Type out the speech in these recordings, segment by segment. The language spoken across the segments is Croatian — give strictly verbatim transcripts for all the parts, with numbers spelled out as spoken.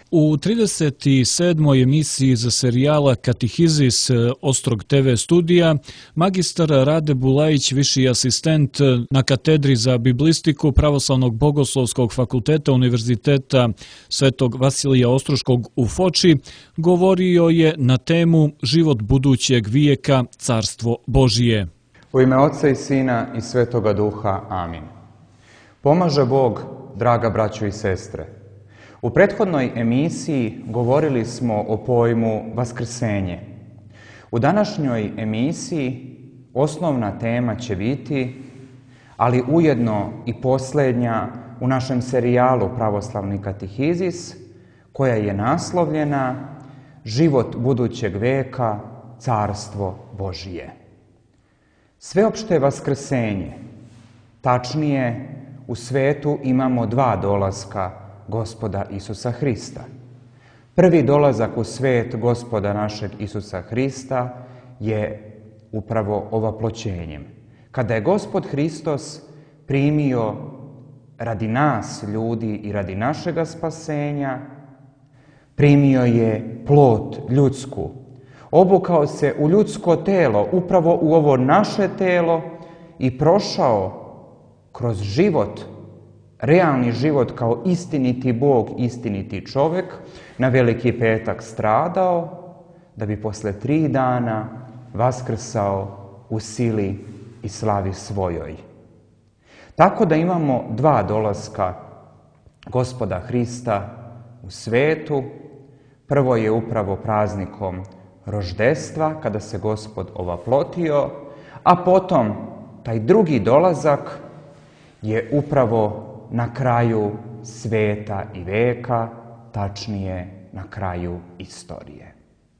U trideset sedmoj emisiji za serijala Katehizis Ostrog te ve studija, magistar Rade Bulajić, viši asistent na katedri za biblistiku Pravoslavnog bogoslovskog fakulteta Univerziteta Svetog Vasilija Ostroškog u Foči, govorio je na temu Život budućeg vijeka, Carstvo Božije. U ime Oca i Sina i Svetoga Duha. Amin. Pomaže Bog, draga braćo i sestre. U prethodnoj emisiji govorili smo o pojmu vaskrsenje. U današnjoj emisiji osnovna tema će biti, ali ujedno i posljednja u našem serijalu Pravoslavni katehizis, koja je naslovljena Život budućeg veka, Carstvo Božije. Sveopšte vaskrsenje, tačnije u svetu imamo dva dolaska Gospoda Isusa Hrista. Prvi dolazak u svijet Gospoda našeg Isusa Hrista je upravo ovaploćenjem. Kada je Gospod Hristos primio radi nas ljudi i radi našega spasenja, primio je plot ljudsku, obukao se u ljudsko telo, upravo u ovo naše telo i prošao kroz život, realni život kao istiniti Bog, istiniti čovjek, na Veliki petak stradao, da bi posle tri dana vaskrsao u sili i slavi svojoj. Tako da imamo dva dolaska Gospoda Hrista u svetu. Prvo je upravo praznikom roždestva, kada se Gospod ovaplotio, a potom taj drugi dolazak je upravo na kraju sveta i veka, tačnije na kraju istorije.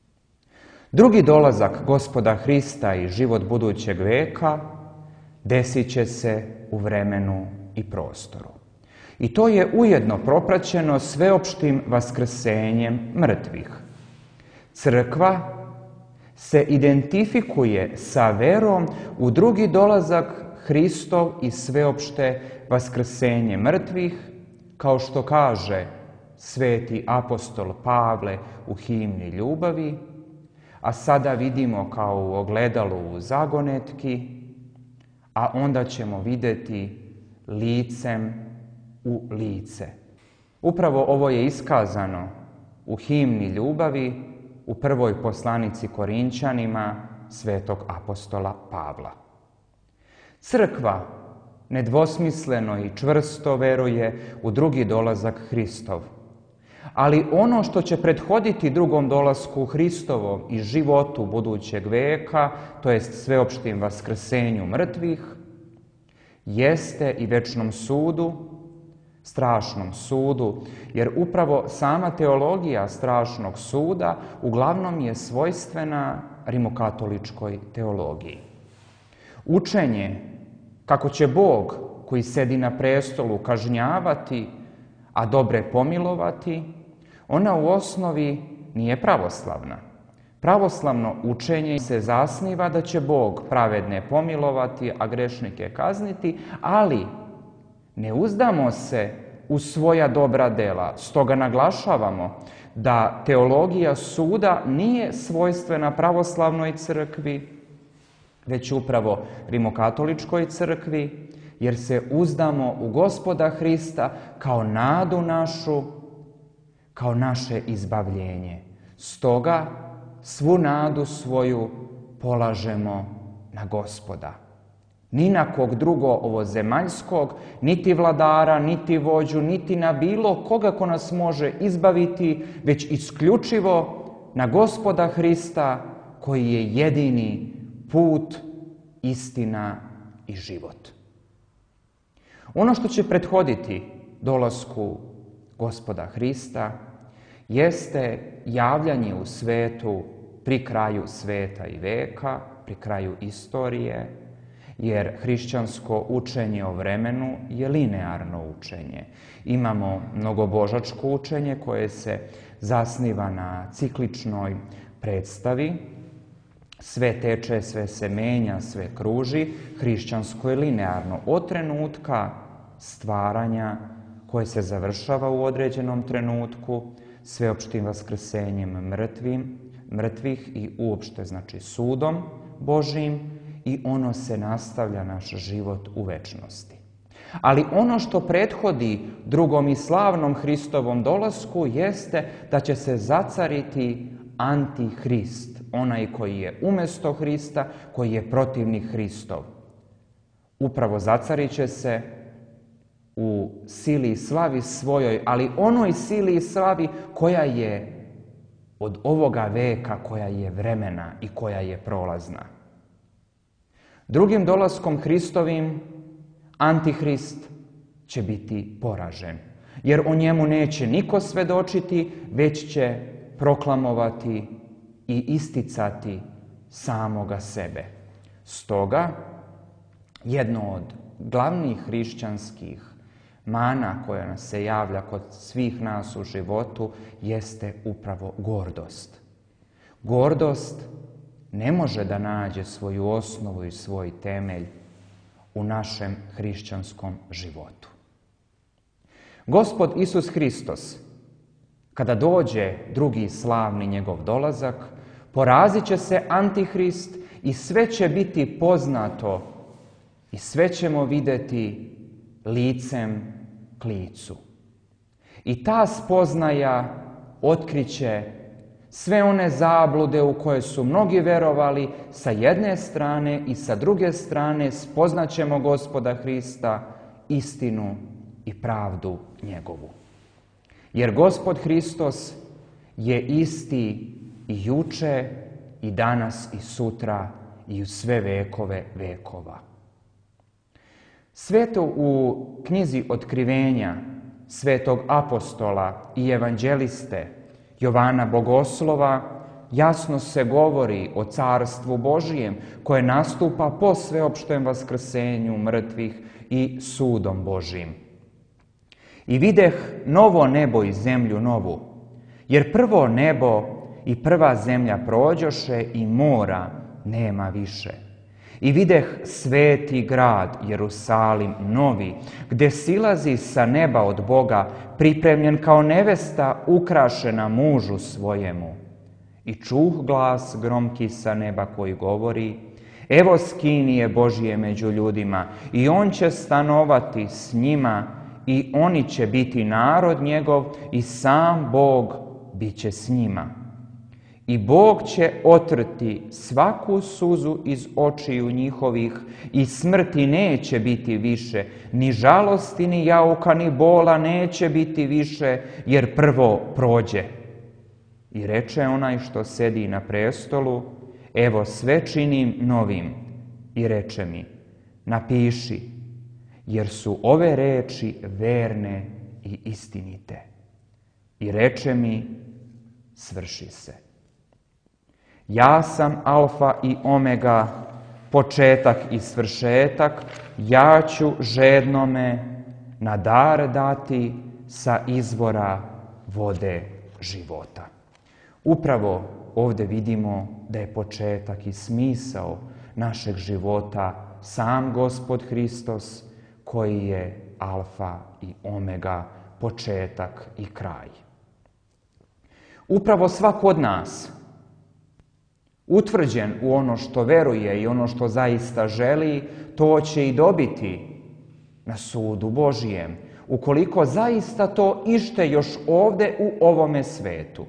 Drugi dolazak Gospoda Hrista i život budućeg veka desit će se u vremenu i prostoru. I to je ujedno propraćeno sveopštim vaskrsenjem mrtvih. Crkva se identifikuje sa verom u drugi dolazak Hristov i sveopšte vaskrsenje mrtvih, kao što kaže sveti apostol Pavle u himni ljubavi, a sada vidimo kao u ogledalu u zagonetki, a onda ćemo vidjeti licem u lice. Upravo ovo je iskazano u himni ljubavi u prvoj poslanici Korinćanima svetog apostola Pavla. Crkva nedvosmisleno i čvrsto veruje u drugi dolazak Hristov. Ali ono što će prethoditi drugom dolasku Hristovom i životu budućeg veka, to jest sveopštim vaskrsenju mrtvih, jeste i večnom sudu, strašnom sudu, jer upravo sama teologija strašnog suda uglavnom je svojstvena rimokatoličkoj teologiji. Učenje kako će Bog koji sedi na prestolu kažnjavati, a dobre pomilovati, ona u osnovi nije pravoslavna. Pravoslavno učenje se zasniva da će Bog pravedne pomilovati, a grešnike kazniti, ali ne uzdamo se u svoja dobra dela. Stoga naglašavamo da teologija suda nije svojstvena pravoslavnoj crkvi, već upravo rimokatoličkoj crkvi, jer se uzdamo u Gospoda Hrista kao nadu našu, kao naše izbavljenje. Stoga svu nadu svoju polažemo na Gospoda. Ni na kog drugo ovozemaljskog, niti vladara, niti vođu, niti na bilo koga ko nas može izbaviti, već isključivo na Gospoda Hrista, koji je jedini put, istina i život. Ono što će prethoditi dolasku Gospoda Hrista jeste javljanje u svetu pri kraju sveta i veka, pri kraju istorije, jer hrišćansko učenje o vremenu je linearno učenje. Imamo mnogobožačko učenje koje se zasniva na cikličnoj predstavi. Sve teče, sve se menja, sve kruži. Hrišćansko je linearno od trenutka stvaranja koje se završava u određenom trenutku, sveopštim vaskrsenjem mrtvim, mrtvih i uopšte, znači, sudom Božijim, i ono se nastavlja naš život u večnosti. Ali ono što prethodi drugom i slavnom Hristovom dolasku jeste da će se zacariti antihrist, onaj koji je umjesto Hrista, koji je protivnik Hristov. Upravo zacarit će se u sili i slavi svojoj, ali onoj sili i slavi koja je od ovoga veka, koja je vremena i koja je prolazna. Drugim dolaskom Hristovim antihrist će biti poražen, jer o njemu neće niko svedočiti, već će proklamovati i isticati samoga sebe. Stoga, jedno od glavnih hrišćanskih mana koja nas se javlja kod svih nas u životu jeste upravo gordost. Gordost ne može da nađe svoju osnovu i svoj temelj u našem hrišćanskom životu. Gospod Isus Hristos, kada dođe drugi slavni njegov dolazak, porazit će se antihrist i sve će biti poznato i sve ćemo vidjeti licem k licu. I ta spoznaja otkriće sve one zablude u koje su mnogi verovali sa jedne strane i sa druge strane spoznaćemo Gospoda Hrista, istinu i pravdu njegovu. Jer Gospod Hristos je isti i juče i danas i sutra i u sve vekove vekova. Sveto u knjizi Otkrivenja svetog apostola i evanđeliste Jovana Bogoslova jasno se govori o carstvu Božijem koje nastupa po sveopštem vaskrsenju mrtvih i sudom Božijim. I videh novo nebo i zemlju novu, jer prvo nebo i prva zemlja prođoše i mora nema više. I videh sveti grad Jerusalim novi, gde silazi sa neba od Boga, pripremljen kao nevesta ukrašena mužu svojemu. I čuh glas gromki sa neba koji govori: evo skinije Božije među ljudima, i on će stanovati s njima, i oni će biti narod njegov, i sam Bog bit će s njima. I Bog će otrti svaku suzu iz očiju njihovih, i smrti neće biti više, ni žalosti, ni jauka, ni bola neće biti više, jer prvo prođe. I reče onaj što sedi na prestolu: evo sve činim novim. I reče mi: napiši, jer su ove reči verne i istinite. I reče mi: svrši se. Ja sam alfa i omega, početak i svršetak, ja ću žednome na dar dati sa izvora vode života. Upravo ovdje vidimo da je početak i smisao našeg života sam Gospod Hristos, koji je alfa i omega, početak i kraj. Upravo svako od nas, utvrđen u ono što veruje i ono što zaista želi, to će i dobiti na sudu Božijem, ukoliko zaista to ište još ovdje u ovome svetu.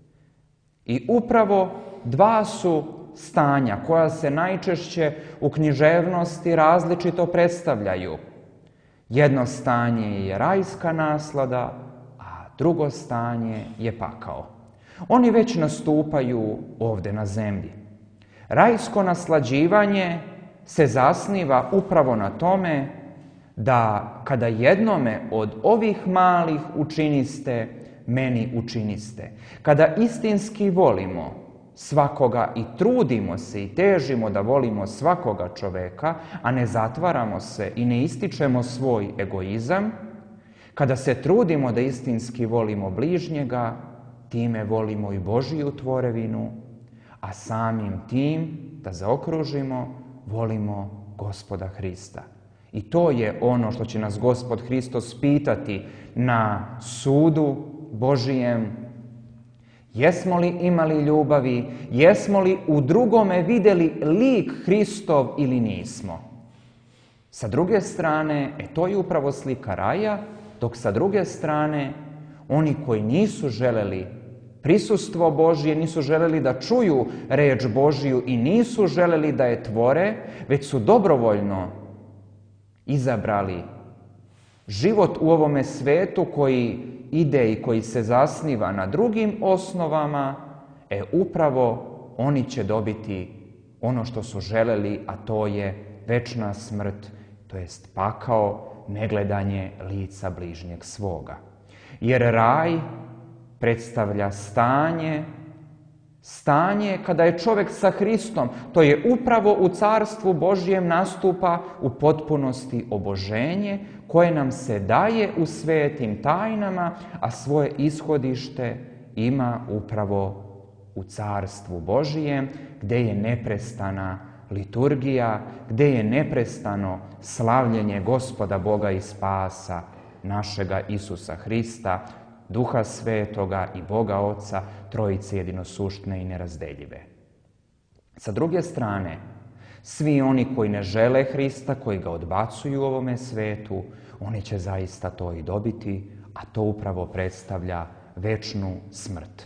I upravo dva su stanja koja se najčešće u književnosti različito predstavljaju. Jedno stanje je rajska naslada, a drugo stanje je pakao. Oni već nastupaju ovdje na zemlji. Rajsko naslađivanje se zasniva upravo na tome da kada jednome od ovih malih učiniste, meni učiniste. Kada istinski volimo svakoga i trudimo se i težimo da volimo svakoga čoveka, a ne zatvaramo se i ne ističemo svoj egoizam, kada se trudimo da istinski volimo bližnjega, time volimo i Božiju tvorevinu, a samim tim, da zaokružimo, volimo Gospoda Hrista. I to je ono što će nas Gospod Hristos pitati na sudu Božijem, Jesmo li imali ljubavi? Jesmo li u drugome vidjeli lik Hristov ili nismo? Sa druge strane, e to je upravo slika raja, dok sa druge strane, oni koji nisu želeli prisustvo Božje, nisu želeli da čuju reč Božju i nisu želeli da je tvore, već su dobrovoljno izabrali život u ovome svetu koji ide i koji se zasniva na drugim osnovama, e upravo oni će dobiti ono što su želeli, a to je večna smrt, to jest pakao, negledanje lica bližnjeg svoga. Jer raj predstavlja stanje, stanje kada je čovjek sa Hristom. To je upravo u Carstvu Božjem nastupa u potpunosti oboženje koje nam se daje u svetim tajnama, a svoje ishodište ima upravo u Carstvu Božijem, gdje je neprestana liturgija, gdje je neprestano slavljenje Gospoda Boga i Spasa našega Isusa Hrista, Duha Svetoga i Boga Oca, Trojice jedinosuštne i nerazdeljive. Sa druge strane, svi oni koji ne žele Hrista, koji ga odbacuju u ovome svetu, oni će zaista to i dobiti, a to upravo predstavlja večnu smrt.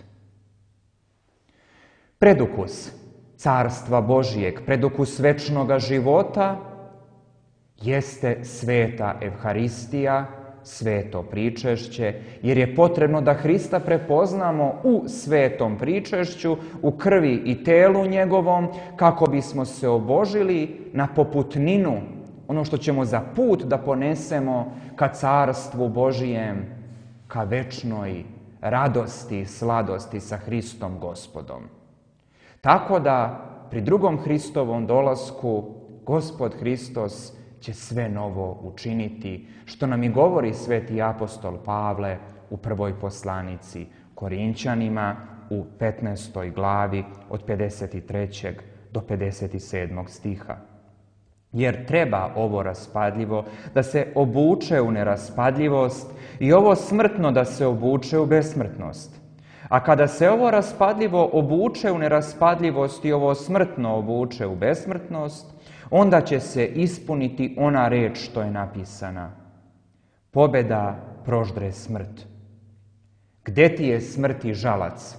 Predukus Carstva Božijeg, predukus večnoga života jeste sveta Evharistija, sveto pričešće, jer je potrebno da Hrista prepoznamo u svetom pričešću, u krvi i telu njegovom, kako bismo se obožili na poputninu, ono što ćemo za put da ponesemo ka Carstvu Božijem, ka večnoj radosti i sladosti sa Hristom Gospodom. Tako da pri drugom Hristovom dolasku Gospod Hristos će sve novo učiniti, što nam i govori sveti apostol Pavle u prvoj poslanici Korinćanima u petnaestoj glavi od pedeset trećeg do pedeset sedmog stiha. Jer treba ovo raspadljivo da se obuče u neraspadljivost i ovo smrtno da se obuče u besmrtnost. A kada se ovo raspadljivo obuče u neraspadljivost i ovo smrtno obuče u besmrtnost, onda će se ispuniti ona reč što je napisana. Pobjeda proždre smrt. Gde ti je smrti žalac?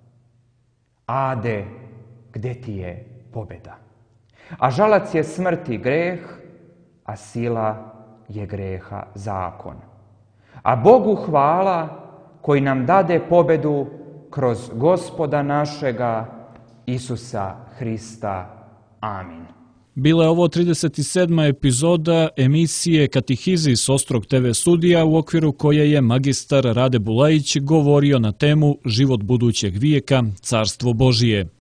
Ade, gde ti je pobjeda? A žalac je smrti greh, a sila je greha zakon. A Bogu hvala koji nam dade pobjedu kroz Gospoda našega Isusa Hrista. Amin. Bila je ovo trideset sedma epizoda emisije Katehizis Ostrog te ve studija, u okviru koje je magistar Rade Bulajić govorio na temu Život budućeg vijeka, Carstvo Božije.